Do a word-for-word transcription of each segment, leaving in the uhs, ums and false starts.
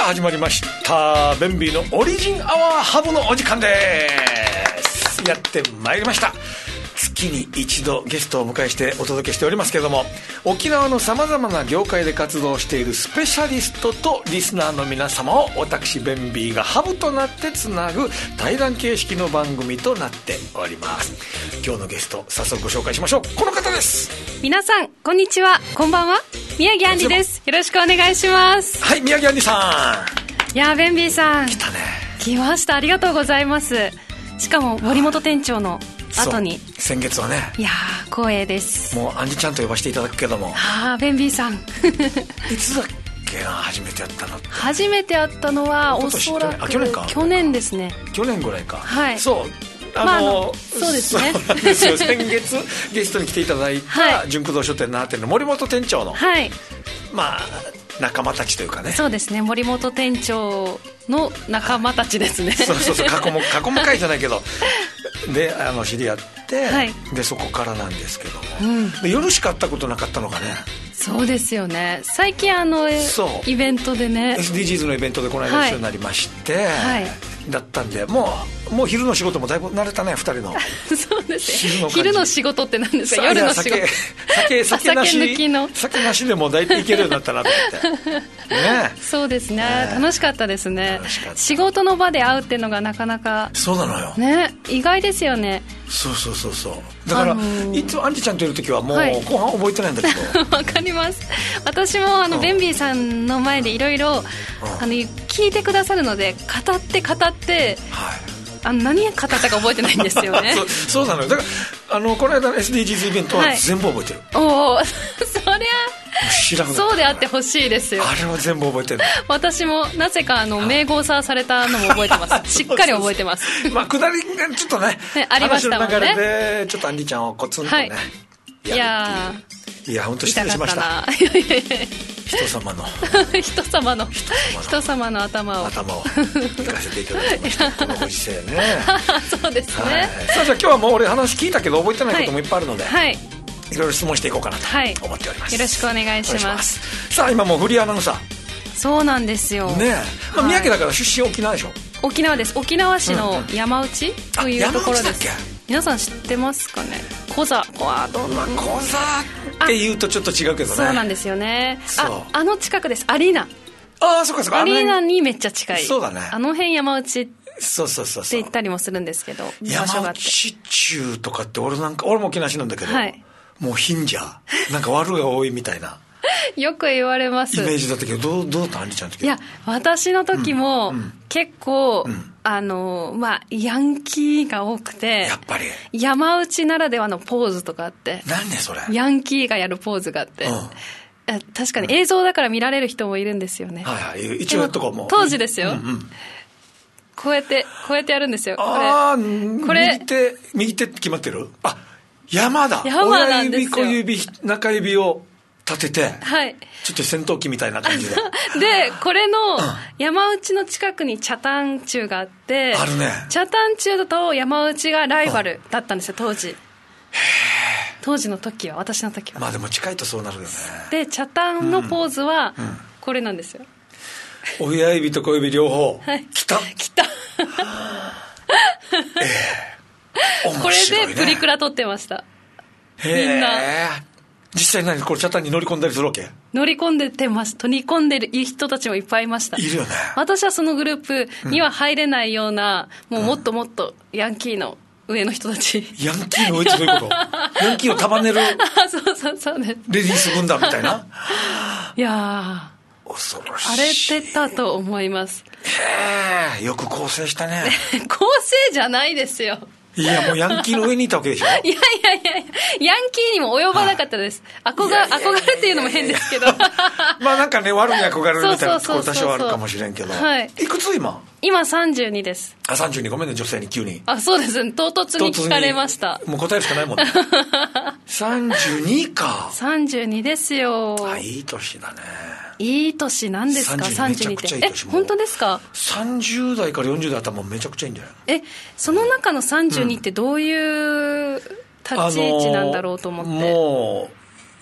始まりましたベンビーのオリジンアワーハブのお時間です。やってまいりました。月に一度ゲストをお迎えしてお届けしておりますけれども、沖縄のさまざまな業界で活動しているスペシャリストとリスナーの皆様を私ベンビーがハブとなってつなぐ対談形式の番組となっております。今日のゲスト早速ご紹介しましょう。この方です。 皆さんこんにちは、こんばんは。宮城杏里です。よろしくお願いします。 はい、宮城杏里さん。いやベンビーさん来たね。 来ました。ありがとうございます。しかも森本店長の後に先月はね、 いやー光栄です。 もうアンジちゃんと呼ばせていただくけども、 あーベンビーさんいつだっけな、初めてやったのって。 初めて会ったのはおそらく去年か去年ですね。 去年ぐらいか。 はい。 そうあの、まあ、あのそうですね。 そうなんですよ。先月ゲストに来ていただいた純駆動書店の店の森本店長の、はい、まあ仲間たちというかね。 そうですね、森本店長の仲間たちですね。 そうそうそう、囲む囲む会じゃないけどであの知り合って、はい、でそこからなんですけども、うん、で夜しか会ったことなかったのかね。 そうですよね。最近あのイベントでねエスディージーズ のイベントでこの間一緒になりまして、はいはい、だったんでもうもう昼の仕事もだいぶ慣れたねふたりの。そうですね。昼の昼の仕事って何ですか。夜の仕事。 酒酒なし酒抜きの酒なしでも大体いけるようになったなと思ってね。 そうですね、ね、楽しかったですね。仕事の場で会うっていうのがなかなか。 そうなのよね、意外ですよね。 そうそうそうそう。だから、あのー、いつもアンジちゃんといる時はもう後半覚えてないんだけど。 わ、はい、かります。私もあの、うん、ベンビーさんの前でいろいろ聞いてくださるので語って語って、はい、あの何語ったか覚えてないんですよね。 そう、そうなのよ。だからあのこの間の エスディージーズ イベントは全部覚えてる、 はい、おおそりゃ知らんそうであってほしいですよ。 あれは全部覚えてる。 私もなぜかあの名号さされたのも覚えてます。しっかり覚えてます。 まあ下りがちょっと ね, ねありましたもんね。 話の流れでちょっとアンディちゃんをコツンとね、はい、 いやいや本当失礼しました。人様の人様の人様の頭を頭を聞かせていただきましたこのご時世ね。 そうですね、はい、 さあじゃあ今日はもう俺話聞いたけど覚えてないこともいっぱいあるので、はい、いろいろ質問していこうかなと思っております、はい、 よろしくお願いします。 さあ今もうフリーアナウンサー。 そうなんですよね。 まあ、宮城だから出身沖縄でしょ。 沖縄です。沖縄市の山内というところです、 うんうん、 皆さん知ってますかね。コザはどんな、 まあ、コザっていうとちょっと違うけどね。 そうなんですよね。ああの近くです。アリーナ。 ああそうかそうか。 アリーナにめっちゃ近い。 そうだね。 あの辺山内そうそうそうって言ったりもするんですけど、 山内中とかって俺なんか俺も沖縄市なんだけど、はい、もう貧者なんか悪が多いみたいなよく言われます。 イメージだったけど、どうどうだったアンリちゃんの時。 いや私の時も、うん、結構、うん、あのまあヤンキーが多くて、 やっぱり山内ならではのポーズとかあって。 何ねそれ。 ヤンキーがやるポーズがあって、うん、確かに映像だから見られる人もいるんですよね、 うん、はいはい。一応とかも当時ですよ、 うんうん、 こうやってこうやってやるんですよ。 ああこれ右手右手って決まってる。あ山だ。 山なんですよ。 親指小指中指を立てて、 はい、 ちょっと戦闘機みたいな感じででこれの山内の近くに茶炭中があって、 あるね。 茶炭中と山内がライバルだったんですよ当時。へ当時の時は私の時は。 まあでも近いとそうなるよね。 で茶炭のポーズはこれなんですよ、 うんうん、親指と小指両方、はい、来た来たえー、 これでプリクラ撮ってました。みんな実際何これチャタンに乗り込んだりするわけ。 乗り込んでてます乗り込んでる人たちもいっぱいいました。 いるよね。 私はそのグループには入れないような、うん、もうもっともっとヤンキーの上の人たち、 うん、ヤンキーの上ってどういうことヤンキーを束ねるそうそうそうです。 レディース軍団みたいな。 いや恐ろしい。 荒れてたと思います。 へえよく構成したね。 構成じゃないですよ。 いやもうヤンキーの上にいたわけでしょ。いやいやいやヤンキーにも及ばなかったです。憧れ憧れっていうのも変ですけどまあなんかね悪に憧れるみたいなところ多少あるかもしれんけど、はい、いくつ今。 今さんじゅうにです。 あさんじゅうにごめんね女性に急に。 あそうです唐突に聞かれました。 もう答えるしかないもんねさんじゅうにか。 さんじゅうにですよ。 あいい年だね。 いい年なんですかさんじゅうにって。え本当ですか。 さんじゅう代からよんじゅう代あったらもうめちゃくちゃいいんだよ。 えその中のさんじゅうにってどういう立ち位置なんだろうと思って、 うん、も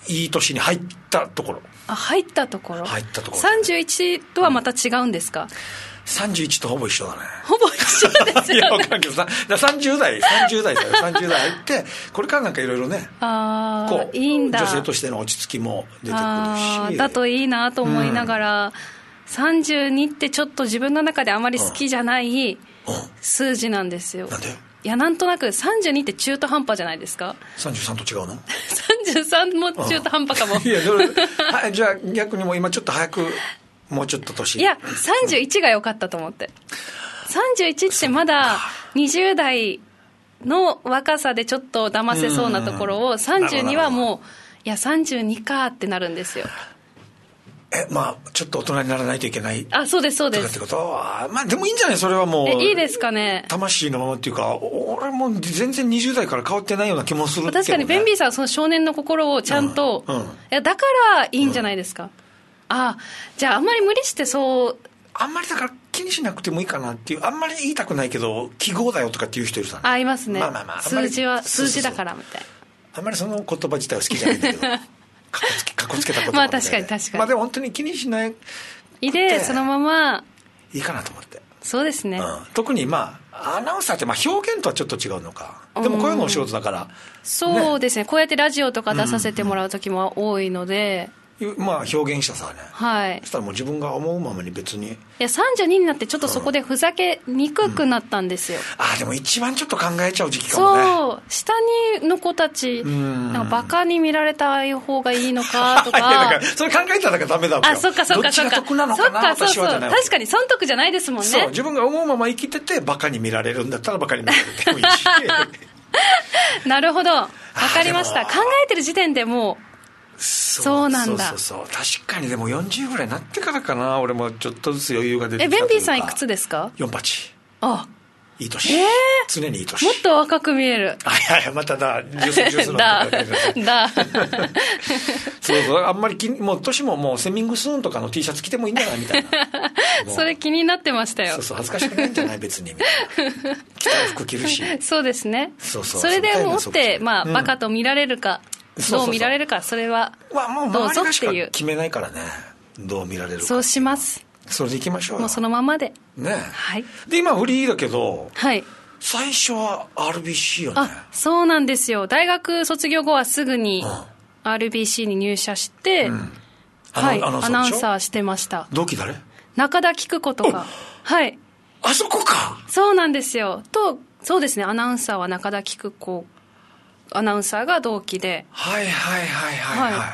いい年に入ったところ。 あ、入ったところ。 入ったところ。 さんじゅういちとはまた違うんですか？うん、 さんじゅういちとほぼ一緒だね。 ほぼ一緒ですよね。 いや、分からんけどさ、さんじゅう代、さんじゅう代だよ。さんじゅう代入って、これからなんかいろいろね、 あこういいんだ、 女性としての落ち着きも出てくるし。 だといいなと思いながら、うん、さんじゅうにってちょっと自分の中であまり好きじゃない数字なんですよ。 なんで？ いや、なんとなくさんじゅうにって中途半端じゃないですか。 さんじゅうさんと違うの？さんじゅうさんも中途半端かも。 いや、どれはい、じゃあ逆にもう今ちょっと早く、もうちょっと年。 いや、さんじゅういちが良かったと思って。さんじゅういちってまだにじゅう代の若さでちょっと騙せそうなところを、さんじゅうにはもう、いや、さんじゅうにかってなるんですよ。 え、まあちょっと大人にならないといけない。 あ、そうですそうです。 ってことは、まあでもいいんじゃない？それはもう。 え、いいですかね。 魂のままっていうか、俺も全然にじゅう代から変わってないような気もするけど、ね。 確かにベンビーさんはその少年の心をちゃんと、うんうん、いやだからいいんじゃないですか。うん、あ、じゃああんまり無理してそう。 あんまりだから気にしなくてもいいかなっていう、あんまり言いたくないけど記号だよとかっていう人いるさ、ね。 あ、いますね。 まあまあまあ、 数字は数字だからみたいな。 あんまりその言葉自体は好きじゃないんだけど。かっこつけ、かっこつけた言葉。 まあ確かに確かに。 まあでも本当に気にしない。 いで、そのまま。 いいかなと思って。 そうですね。 うん、特にまあ、アナウンサーってまあ表現とはちょっと違うのか。でもこういうのお仕事だから。 そうですね。こうやってラジオとか出させてもらう時も多いので。 まあ表現したさね。 はい。 そしたらもう自分が思うままに別に。いや、さんじゅうにになってちょっとそこでふざけにくくなったんですよ。 うんうん、ああ、でも一番ちょっと考えちゃう時期かもね。 そう。下にの子たち、なんかバカに見られた方がいいのかとか。いや、だからそれ考えたらダメだわ。 あ、そっかそっかそっか。 どっちが得なのかな、 そっか、そうそう。確かに損得じゃないですもんね。 そう。自分が思うまま生きててバカに見られるんだったらバカに見られてもいいし。 なるほど。わかりました。考えてる時点でもう、そう、そうなんだ。 そうそうそう。確かにでもよんじゅうぐらいになってからかな、俺もちょっとずつ余裕が出てきた。 え、ベンビーさんいくつですか？ よんじゅうはち。 あ、 いい年。えー、常にいい年。 もっと若く見える。 あ、いやいや、まただ、ジュース、ジュースの。 だ、だ。 そうそう、あんまりき、もう年ももうセミングスーンとかの T シャツ着てもいいんじゃないみたいな。 それ気になってましたよ。 そうそう、恥ずかしくないんじゃない別にみたいな。着たい服着るし。 そうですね。 そうそう。 それでもって、まあ、バカと見られるか。どう見られるか、それはどうぞっていう。 決めないからね、どう見られるか。 そうします。 それでいきましょうよ。 もうそのままでね。 はい。 で今フリーだけど、 はい、 最初は アールビーシー よね。 あ、そうなんですよ。大学卒業後はすぐに アールビーシー に入社して、うん、はい、アナウンサーしてました。 同期誰？ 中田喜久子とか。はい。 あそこか。 そうなんですよ。と、そうですね、アナウンサーは中田喜久子アナウンサーが同期で、 はいはいはいはい、はい、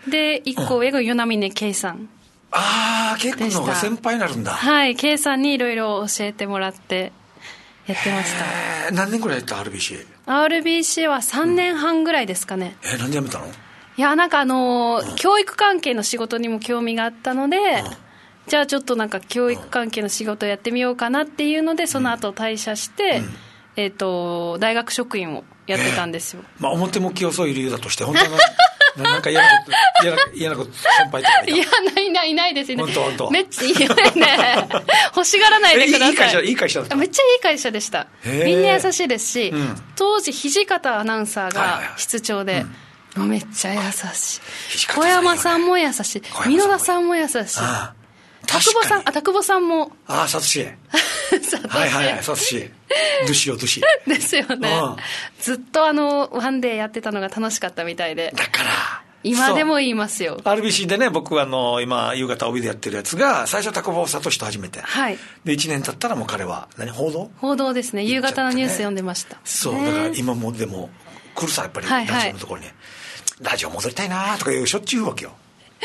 で一個上が与那嶺圭さん。 ああ、結構の方が先輩になるんだ。 はい、圭さんにいろいろ教えてもらってやってました。 何年ぐらいやった アールビーシー？ アールビーシー はさんねんはんぐらいですかね。 うん、えー、なんで辞めたの？ いや、なんかあのーうん、教育関係の仕事にも興味があったので、うん、じゃあちょっとなんか教育関係の仕事をやってみようかなっていうので、その後退社して、うん、えーと大学職員をやってたんですよ。 えー、まあ表向き遅い理由だとして本当はなんか嫌なこと嫌な嫌なこと先輩とかいた？いや、 ないないないですね。 本当本当。 めっちゃいいよね。欲しがらないでください。いい会社、 いい会社だった。 めっちゃいい会社でした。みんな優しいですし、うん、当時土方アナウンサーが室長で、はいはいはい、めっちゃ優しい。小山さんも優しい。箕田さんも優しい。ああ、田久保さん、あ、田久保さんも。 ああ、サトシ。はいはいはい、サトシ。ドゥシよ、ドゥシ。 ですよね。ずっとあの、ワンデーやってたのが楽しかったみたいで。 だから。 今でも言いますよ。 アールビーシー でね、僕あの、今、夕方帯でやってるやつが、最初、田久保聡と初めて。 はい。 で、いちねん経ったらもう彼は、何、報道？ 報道ですね。夕方のニュース読んでました。 そう、だから今もでも、来るさ、やっぱり、ラジオのところに。ラジオ戻りたいなとかいう、しょっちゅう言うわけよ。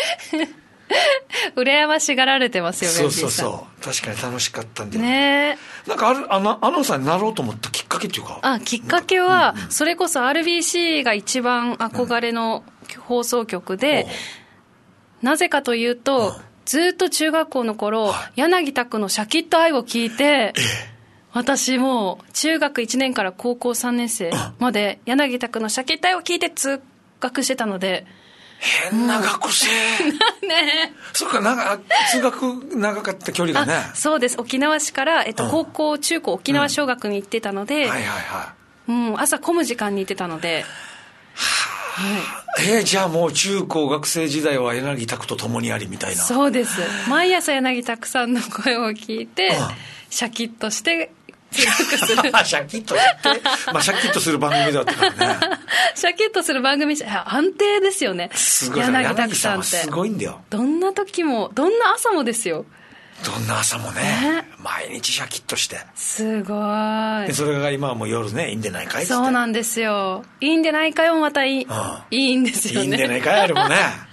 羨ましがられてますよね。 そうそうそう。確かに楽しかったんだよね。ね、 なんかある、あの、アナウンサーになろうと思ったきっかけっていうか。 あ、きっかけは、うんうん、それこそ アールビーシー が一番憧れの放送局で、うん、なぜかというと、うん、ずっと中学校の頃、はい、柳拓のシャキッと愛を聞いて、ええ、私も中学いちねんから高校さんねん生まで柳拓のシャキッと愛を聞いて通学してたので、 変な学生、 うん、ね。 そっか、長通学長かった距離がね。 そうです。沖縄市から、えっと、うん、高校中高沖縄小学に行ってたので、うん、はいはいはい、うん、朝混む時間に行ってたので、ははい、えー、じゃあもう中高学生時代は柳拓と共にありみたいな。 そうです。毎朝柳拓さんの声を聞いて、うん、シャキッとしてシャキッとして、まあ、シャキッとする番組だったからね。 シャキッとする番組、安定ですよね。 すごい。柳拓さんってすごいんだよ。 どんな時も、どんな朝もですよ。 どんな朝もね、ね、毎日シャキッとして。 すごい。 でそれが今はもう夜ね、いいんでないかいって。 そうなんですよ。いいんでないかいもまたいい、うん、いいんですよね。 いいんでないかいあれもね。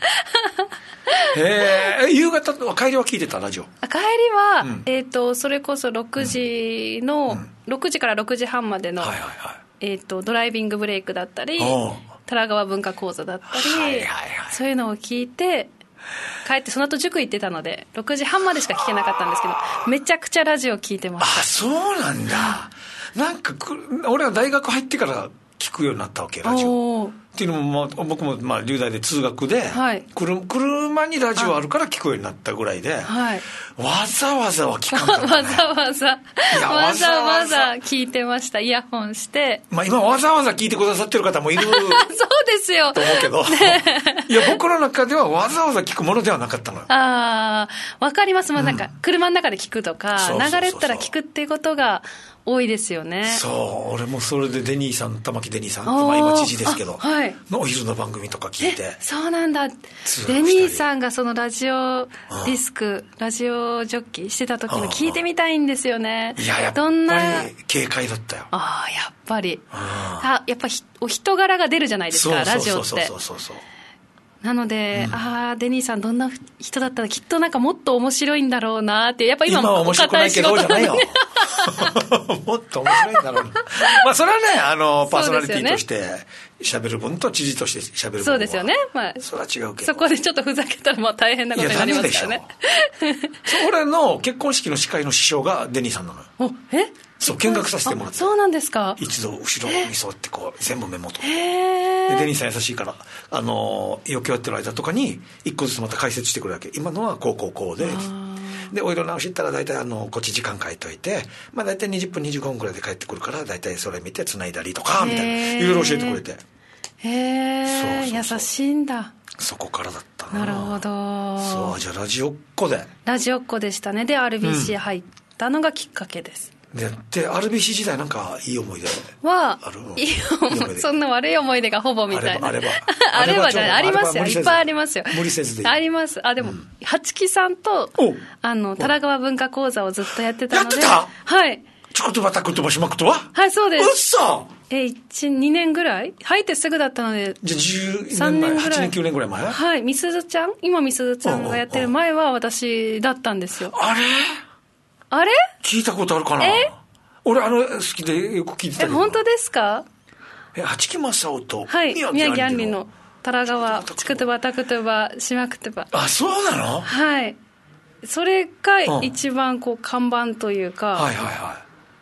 へえ、夕方帰りは聞いてたラジオ？ 帰りは、うん、えーと、それこそろくじの、うん、ろくじからろくじはんまでの、はいはいはい、えーと、ドライビングブレイクだったり、多良川文化講座だったり、はいはいはい、そういうのを聞いて帰って、その後塾行ってたのでろくじはんまでしか聞けなかったんですけど、めちゃくちゃラジオ聞いてました。 あ、そうなんだ。なんか俺は大学入ってから聞くようになったわけ、ラジオっていうのも、まあ、僕もまあ留大で通学で、はい、車にラジオあるから聞くようになったぐらいで、はい、わざわざは聞かんかったね。 わざわざわざわざ聞いてました。イヤホンして、 まあ、今わざわざ聞いてくださってる方もいるそうですよと思うけど、ね、いや僕の中ではわざわざ聞くものではなかったのよ。 ああ、わかります。まあ、なんか車の中で聞くとか、うん、流れたら聞くっていうことが多いですよね。 そう、俺もそれでデニーさん、玉木デニーさん、まあ、今知事ですけど、はい、のお昼の番組とか聞いて。 そうなんだ。デニーさんがそのラジオディスク、ラジオジョッキーしてた時の聞いてみたいんですよね。 いや、やっぱり軽快だったよ。 ああ、やっぱり。あ、やっぱお人柄が出るじゃないですか、ラジオって。そうそうそうそう。なので、うん、ああ、デニーさんどんな人だったらきっとなんかもっと面白いんだろうなって、やっぱ今も面白くないけどじゃないよ。もっと面白いんだろうな。まあそれはね、あのパーソナリティとして喋る分と知事として喋る分はそうですよね。まあそれは違うけど、 そこでちょっとふざけたらもう大変なことになりますからね。 俺の結婚式の司会の師匠がデニーさんなのよ。 お、え？ そう、見学させてもらって。 そうなんですか。 一度後ろに沿ってこう全部メモと。へでデニーさん優しいから、あの余興やってる間とかに一個ずつまた解説してくるわけ。今のはこうこうこうで。でお色直しったら大体あのこっち時間書いといて、まあ大体にじゅっぷんにじゅうごふんくらいで帰ってくるから大体それ見て繋いだりとかみたいないろいろ教えてくれて。 へえ、優しいんだ。 そこからだったな。 なるほど。 そう、じゃあラジオっ子で。 ラジオっ子でしたね。で アールビーシー 入ったのがきっかけです。 うん、で, で アールビーシー 時代なんかいい思い出はあるの？ いい思い出。そんな悪い思い出がほぼみたいな。 あればあればじゃない、ありますよ。いっぱいありますよ。 無理せずでいい。 あります。あ、でも、うん、八木さんとあの多良川文化講座をずっとやってたので。 やってた？ はい。 ちょこっとばたくとばしまくとは？ はい、そうです。 うっそ！ え、いち、にねんぐらい入ってすぐだったので。 じゃあじゅうねんまえ、はちねんきゅうねんぐらい前？ はい、みすずちゃん、今みすずちゃんがやってる前は私だったんですよ。 あれ？ あれ？ 聞いたことあるかな？え？俺あの好きでよく聞いてたけど。 え、本当ですか？ え、八木正夫とはい宮城杏里の多良川ちくとばたくとばしまくとば。 あ、そうなの？ はい、それが一番こう看板というか、 はいはいはい、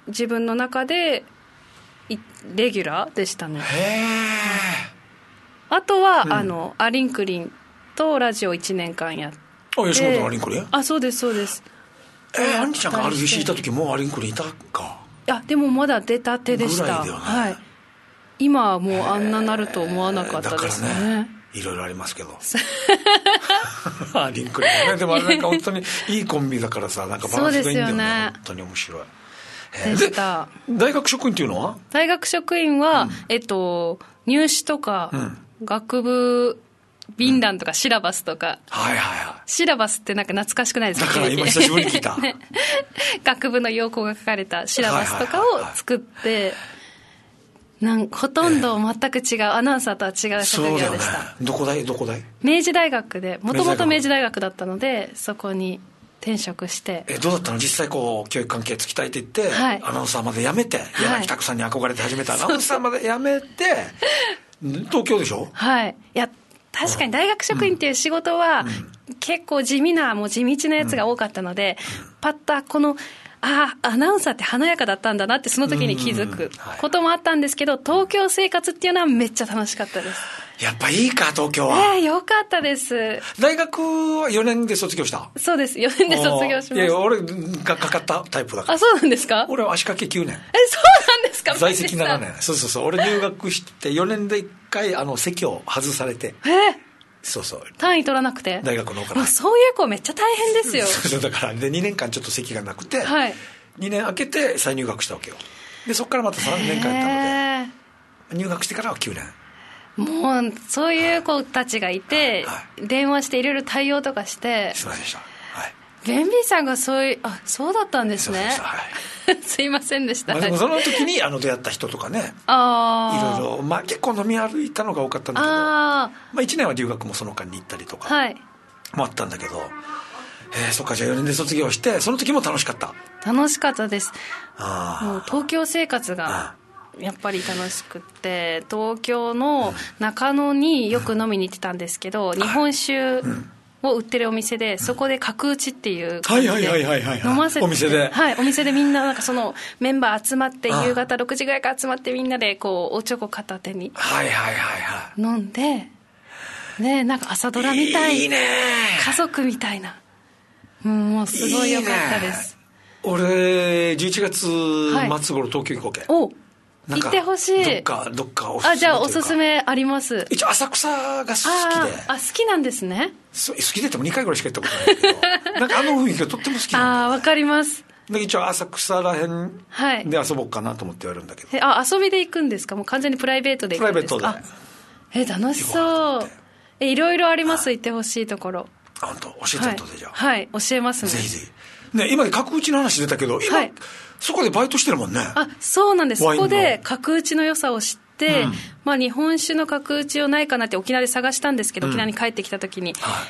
自分の中でレギュラーでしたね。 へえ。 あとは、うん、あのアリンクリンとラジオいちねんかんやって。 あ、吉本のアリンクリン？ あ、そうですそうです。 えー、アンリちゃんが アールビーシー いた時もうアリンクリンいたか？ いや、でもまだ出たてでした。ぐらいだよね。はい。今はもうあんななると思わなかったですね。だからね、 いろいろありますけど。アリンクリンね。でもあれなんか本当にいいコンビだからさ、なんかバランスがいいんだよね。そうですよね。本当に面白い。 でした。 大学職員っていうのは？ 大学職員は、うん、えっと入試とか、うん、学部便覧とかシラバスとか、 うん、はいはいはい。 シラバスってなんか懐かしくないですか？ だから今久しぶりに聞いた、 ね、学部の要項が書かれたシラバスとかを作って、はいはいはいはい、なんほとんど全く違う、えー、アナウンサーとは違う職業でした。そうだよね。 どこ大どこ大？ 明治大学で、もともと明治大学だったのでそこに転職して。 え、どうだったの？実際こう教育関係つきたいって言って、はい、アナウンサーまで辞めて、柳拓さんに憧れて始めたアナウンサーまで辞めて東京でしょ？はい。 いや確かに大学職員っていう仕事は結構地味な、もう地道なやつが多かったので、パッとこのああアナウンサーって華やかだったんだなってその時に気づくこともあったんですけど、東京生活っていうのはめっちゃ楽しかったです。 やっぱいいか東京は。 えー、よかったです。 大学はよねんで卒業した？ そうです、よねんで卒業しました。 いやいや俺がかかったタイプだから。 あ、そうなんですか？ 俺は足掛けきゅうねん。え、 そうなんですか？ 在籍ななねん。そうそうそう、俺入学してよねんでいっかいあの席を外されて、 えー、 そうそう、 単位取らなくて大学の方から。 そういう子めっちゃ大変ですよ。 そうそう、だからでにねんかんちょっと席がなくて、 はい、 にねん空けて再入学したわけよ。でそこからまたさんねんかんやったので、入学してからはきゅうねん。 もうそういう子たちがいて、はいはい、電話していろいろ対応とかして。 すいませんでした、はい、 ベンビーさんがそういう、あ、そうだったんですね。すいませんでした、はい、すいませんでした、 まあ、でもその時にあの出会った人とかね、 あいろいろ、まあ、結構飲み歩いたのが多かったんだけど、あ、まあ、いちねんは留学もその間に行ったりとかもあったんだけど、はい、えー、そっか、じゃあよねんで卒業してその時も楽しかった？ 楽しかったです。 あ、 もう東京生活がやっぱり楽しくって、東京の中野によく飲みに行ってたんですけど、日本酒を売ってるお店で、そこで角打ちっていう感じで飲ませて、 お店で、 はい、お店でみんななんかそのメンバー集まって、夕方ろくじぐらいから集まってみんなでこうおちょこ片手に飲んで、ね、なんか朝ドラみたい、 いいね、 家族みたいな、もうすごい良かったです。 いいね、俺じゅういちがつ末頃東京行こうけ、 お行ってほしい。 どっかどっかおすすめというか。 あ、じゃあおすすめあります。 一応浅草が好きで。 ああ、好きなんですね。 好きで言ってもにかいぐらいしか行ったことないけどなんかあの雰囲気がとっても好きなんだ。 ああ、わかります。 で一応浅草らへんで遊ぼうかなと思ってやるんだけど、 はい、あ、遊びで行くんですか？もう完全にプライベートで行くんですか？ プライベートで。 え、楽しそう。え、いろいろあります、行ってほしいところ。 あ、本当、教えてやっとで、じゃあ。 はい、教えますね。 ぜひぜひ。ね、今で角打ちの話出たけど、今、はい、そこでバイトしてるもんね。 あ、そうなんです。そこで角打ちの良さを知って、うん、まあ、日本酒の角打ちをないかなって沖縄で探したんですけど、うん、沖縄に帰ってきた時に、はい、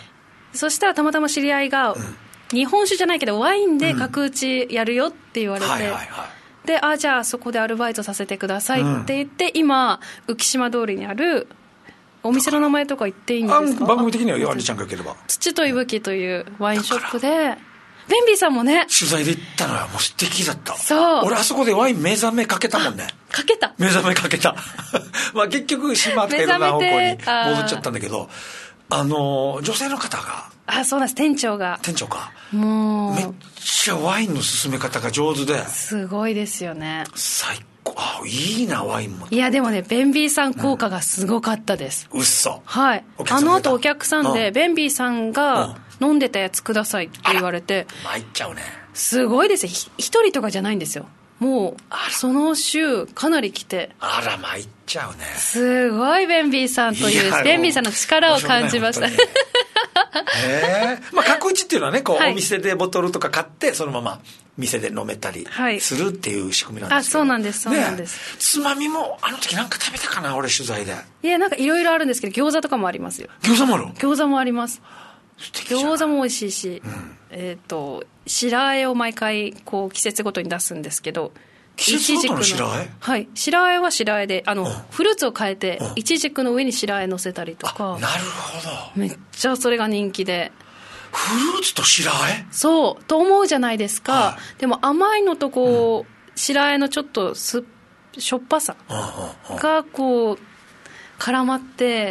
そしたらたまたま知り合いが、うん、日本酒じゃないけどワインで角打ちやるよって言われて、で、あ、じゃあそこでアルバイトさせてくださいって言って、うん、今浮島通りにあるお店の名前とか言っていいんですか？ 番組的にはヨアリちゃんがよければ、 土といぶきというワインショップで、ベンビーさんもね、 取材で行ったのはもう素敵だった。 そう、 俺あそこでワイン目覚めかけたもんね。 かけた、 目覚めかけたまあ結局島とかいろんな方向に戻っちゃったんだけど、あの女性の方が、 あ、そうなんです、店長が店長か、 もうめっちゃワインの進め方が上手で、 すごいですよね。 最高。あ、いいなワインも。 いやでもね、ベンビーさん効果がすごかったです。 うっそ。 はい、あの後お客さんで、うん、ベンビーさんが飲んでたやつくださいって言われて、 参っちゃうね。 すごいですよ。一人とかじゃないんですよ。もうその週かなり来て、 あら参っちゃうね。 すごいベンビーさんというベンビーさんの力を感じました。へえ。まあ角打ちっていうのはね、こう、はい、お店でボトルとか買ってそのまま店で飲めたりするっていう仕組みなんですけど、はい、あ、そうなんですそうなんです、ね、つまみもあの時なんか食べたかな、俺取材で。いや、なんかいろいろあるんですけど、餃子とかもありますよ。 餃子もある？ 餃子もあります。餃子も美味しいし、うん、えっ、ー、と白あえを毎回こう季節ごとに出すんですけど、 季節ごとの白あえ？ はい、白あえは白あえで、あの、うん、フルーツを変えて、うん、イチジクの上に白あえ乗せたりとか。 なるほど。 めっちゃそれが人気で。 フルーツと白あえ？ そうと思うじゃないですか、はい、でも甘いのとこう、うん、白あえのちょっとすしょっぱさがこう絡まって、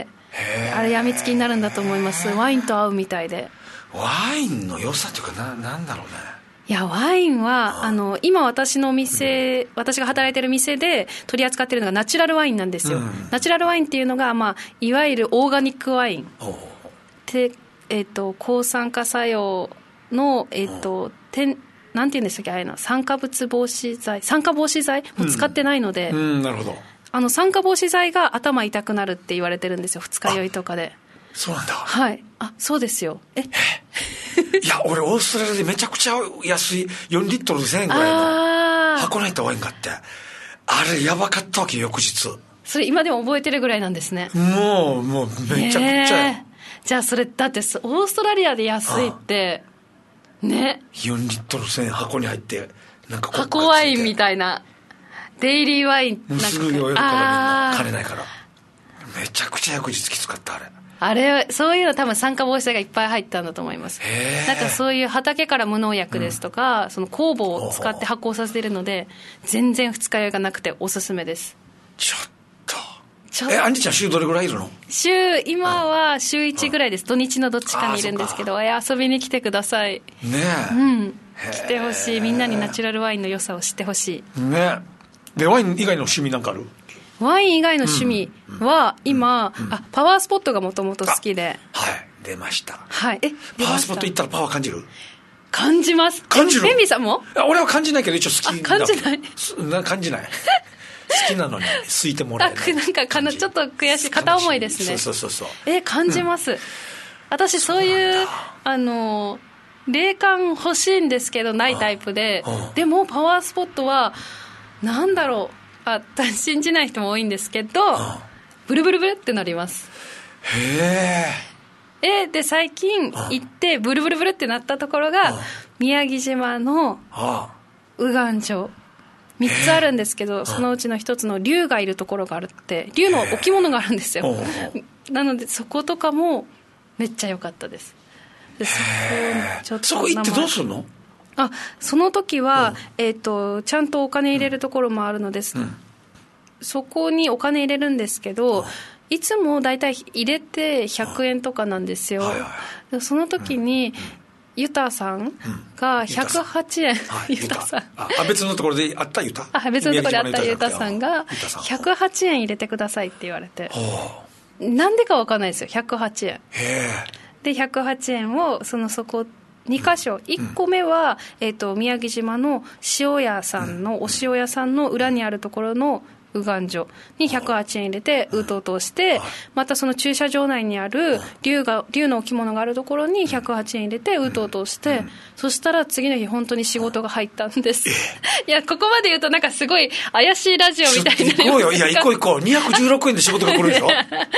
あれやみつきになるんだと思います。ワインと合うみたいで。 ワインの良さというか な, なんだろうね。 いや、ワインはあの今私の店、うん、私が働いてる店で取り扱ってるのがナチュラルワインなんですよ、うん、ナチュラルワインっていうのが、まあ、いわゆるオーガニックワインで、えー、と抗酸化作用の、えー、とてなんていうんでしたっけ、あれの酸化物防止剤酸化防止剤も使ってないので、 うんうん、なるほど。 あの酸化防止剤が頭痛くなるって言われてるんですよ、二日酔いとかで。 そうなんだ。 はい、あ、そうですよ。えいや、俺オーストラリアでめちゃくちゃ安いよんリットルでせんえんぐらいの箱に入ったワインがあって、あれやばかったわけよ、翌日。それ今でも覚えてるぐらいなんですね。 もうもうめちゃくちゃよ。 じゃあそれだってオーストラリアで安いってね、 よんリットルせんえん箱に入って、なんか箱ワインみたいな、デイリーワインなんかすぐ酔えるからみんな金ないから、めちゃくちゃ翌日きつかった。あれあれ、そういうの多分酸化防止剤がいっぱい入ったんだと思います。なんかそういう畑から無農薬ですとか、うん、その酵母を使って発酵させているので、全然二日酔いがなくておすすめです。 ちょっとちょえアンジちゃん週どれぐらいいるの？ 週今は週いちぐらいです。土日のどっちかにいるんですけど、え遊びに来てください。 ねえ、 うん、来てほしい。みんなにナチュラルワインの良さを知ってほしいね。でワイン以外の趣味なんかある？ ワイン以外の趣味は今、うんうん、あパワースポットがもともと好きで。 はい出ました。 はいえパワースポット行ったらパワー感じる？ 感じます。 感じる？ ベンビーさんも？ 俺は感じないけど一応好きだ。 感じないな感じない好きなのに好いてもらえない。 なんかかなちょっと悔しい片思いですね。 そうそうそうそうえ感じます、うん、私そういうあの霊感欲しいんですけどないタイプで、うん、でもパワースポットはなんだろうあ信じない人も多いんですけど、うん、ブルブルブルってなります。 へえで最近行ってブルブルブルってなったところが、うん、宮城島の右岸城みっつあるんですけど、そのうちのひとつの竜がいるところがあるって竜の置物があるんですよ。なのでそことかもめっちゃ良かったです。でそこちょっとそこ行ってどうするの？ あその時は、えーと、ちゃんとお金入れるところもあるのです、うん、そこにお金入れるんですけど、いつもだいたい入れてひゃくえんとかなんですよ。その時にユタさんがひゃくはちえん、ユタさんあ別のところであったユタあ別のところであったユタさんがひゃくはちえん入れてくださいって言われて、なんでか分かんないですよ。ひゃくはちえんでひゃくはちえんをそのそこにかしょ、いっこめは、えーと、宮城島の塩屋さんのお塩屋さんの裏にあるところの右岸所にひゃくはちえん入れてうとうとして、またその駐車場内にある竜が竜の置物があるところにひゃくはちえん入れてうとうとして、そしたら次の日本当に仕事が入ったんです。いやここまで言うとなんかすごい怪しいラジオみたいになりますが、行こうよ。 いや行こう行こうにひゃくじゅうろくえんで仕事が来るでしょ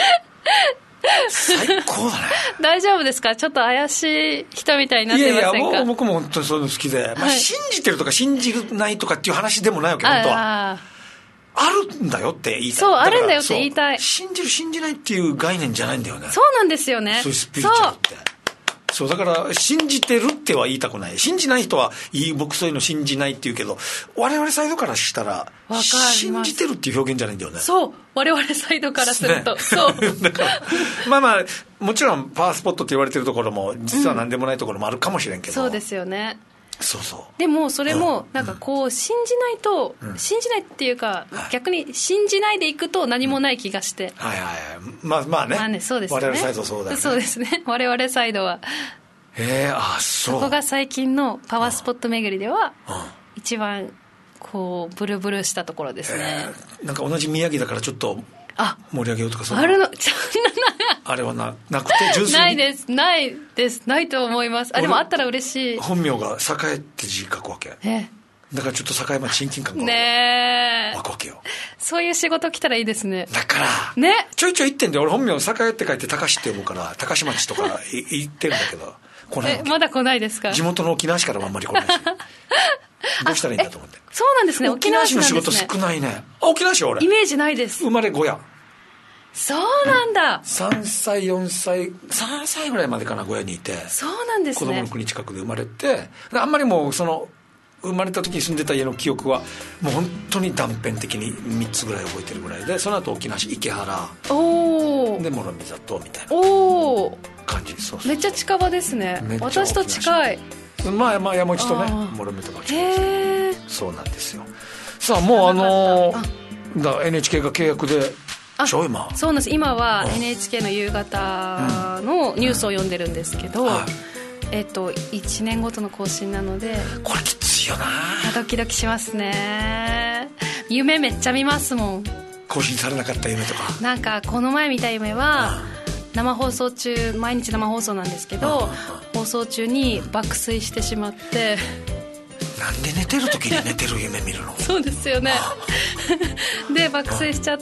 最高だね。 大丈夫ですか？ちょっと怪しい人みたいになってませんか？ いやいやもう僕も本当にそういうの好きで、まあ、信じてるとか信じないとかっていう話でもないわけ。本当はあるんだよって言いたい。 そうあるんだよって言いたい。 信じる信じないっていう概念じゃないんだよね。 そうなんですよね。 そういうスピリチュアルってそうだから信じてるっては言いたくない。信じない人はいい僕そういうの信じないって言うけど、我々サイドからしたら信じてるっていう表現じゃないんだよね。 そう我々サイドからすると、ね、そうだからまあまあもちろんパワースポットって言われてるところも実は何でもないところもあるかもしれんけど、 うん、そうですよね。 そうそうでもそれもなんかこう信じないと、うん、信じないっていうか、うん、逆に信じないでいくと何もない気がして、 うん、はいはいはいまあまあね、まあねそうですね、我々サイドそうだよね。 そうですね我々サイドはへえあそうそこが最近のパワースポット巡りでは一番こうブルブルしたところですね。 なんか同じ宮城だからちょっと盛り上げようとかそうあるのあれは な, なくて純粋にないですないですないと思います。あでもあったら嬉しい。 本名が栄って字書くわけ。 えだからちょっと栄町親近感がね湧くわけよ。 そういう仕事来たらいいですね。 だからねちょいちょい言ってんで俺本名栄って書いて高志って読むから高志町とか言ってるんだけど来ないえまだ来ないですか？ 地元の沖縄市からもあんまり来ないしどうしたらいいんだと思って。 そうなんですね。 沖縄市の仕事少ないね。あ沖縄市俺イメージないです。 生まれ小屋。 そうなんだ、 うん、さんさいよんさいさんさいぐらいまでかな小屋にいて。 そうなんですね。 子供の国近くで生まれてあんまりもうその生まれた時に住んでた家の記憶はもう本当に断片的にみっつぐらい覚えてるぐらいで、その後沖縄市池原おで諸見里みたいなお感じ。そうそうめっちゃ近場ですね。私と近い。 まあまあ山内とね諸見とか近い。 へえそうなんですよ。さあもうあのー、だ エヌエイチケー が契約でちょ今そうなんです。今は エヌエイチケー の夕方のニュースを読んでるんですけど、うんはいえっと、いちねんごとの更新なのでこれきついよな。 ドキドキしますね。夢めっちゃ見ますもん。 更新されなかった夢とか。なんかこの前見た夢は生放送中毎日生放送なんですけど放送中に爆睡してしまって。 なんで寝てる時に寝てる夢見るのそうですよねで爆睡しちゃって、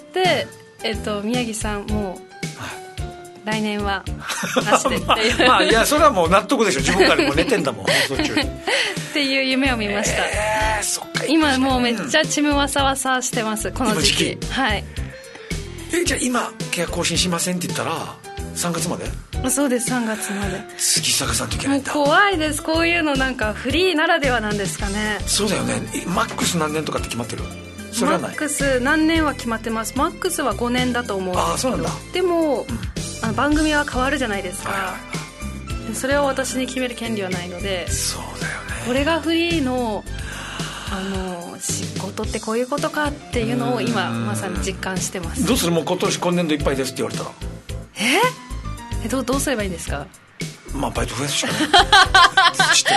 えっと、宮城さんもう来年はなしでっていうまあ、まあいやそれはもう納得でしょ。自分からも寝てんだもん放送中にっていう夢を見ました、 えー、そっか今もうめっちゃチムワサワサしてますこの時期。はいえじゃあ今契約更新しませんって言ったらさんがつまで。 そうですさんがつまで次探さんといけないんだ。 もう怖いです。こういうのなんかフリーならではなんですかね。 そうだよね。マックス何年とかって決まってる？ それはない。 マックス何年は決まってます。マックスはごねんだと思うんですけど。 あ、そうなんだ。 でも、うん、あの番組は変わるじゃないですか、 はいはいはい、 それを私に決める権利はないので。 そうだよね。 これがフリーのあの仕事ってこういうことかっていうのを今まさに実感してます。 どうする？もう今年今年度いっぱいですって言われたらええ ど, どうすればいいんですか？ まあバイト増やすしかないして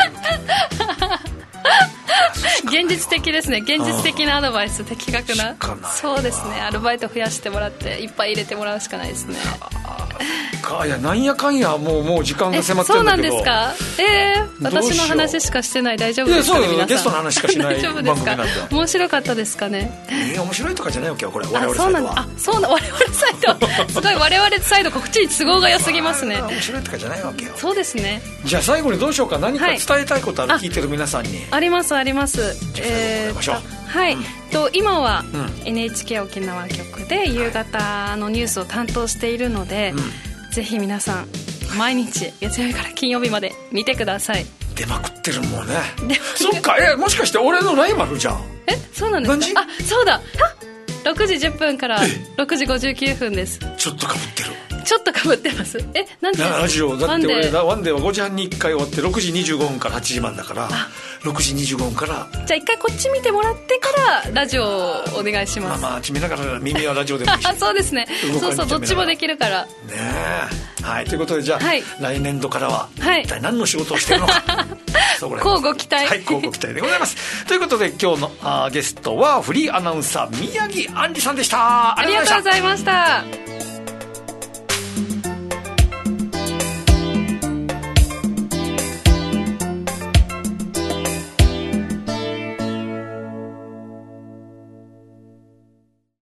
現実的ですね。現実的なアドバイス、的確な。そうですね。アルバイト増やしてもらっていっぱい入れてもらうしかないですね。 いや、なんやかんやもうもう時間が迫ってるんだけど。 そうなんですか？えー、私の話しかしてない。大丈夫ですかね？ いや、そうよ、ゲストの話しかしない番組なんだ。 面白かったですかね？ えー、面白いとかじゃないわけよこれ。我々 サイドは。あ、そうなんだ。我々サイドすごい我々サイドこっちに都合が良すぎますね。 面白いとかじゃないわけよ。 そうですね。 じゃあ最後にどうしようか。何か伝えたいことある？はい、聞いてる皆さんに。 ありますあります。 えー、 はい、うん、と今は エヌエイチケー 沖縄局で夕方のニュースを担当しているので、うん、ぜひ皆さん毎日月曜日から金曜日まで見てください。 出まくってるもんね。そっか、えもしかして俺のライバルじゃん。 え、そうなんですか？あ、そうだ、ろくじじゅっぷんからろくじごじゅうきゅうふんです。 ちょっとかぶってる。 ちょっとかぶってます。え、なんでラジオだって俺ワンデーはごじはんにいっかい終わってろくじにじゅうごふんからはちじまんだから、ろくじにじゅうごふんから。 じゃあ一回こっち見てもらってからラジオをお願いします。 まあまあ見ながら耳はラジオでもいいしそうですね。そうそう、どっちもできるからね。 え、はい、ということでじゃあ、はい、来年度からは一体何の仕事をしているのか、はい、 交互期待。 はい、交互期待でございますということで今日のあゲストはフリーアナウンサー宮城杏里さんでした。 ありがとうございました。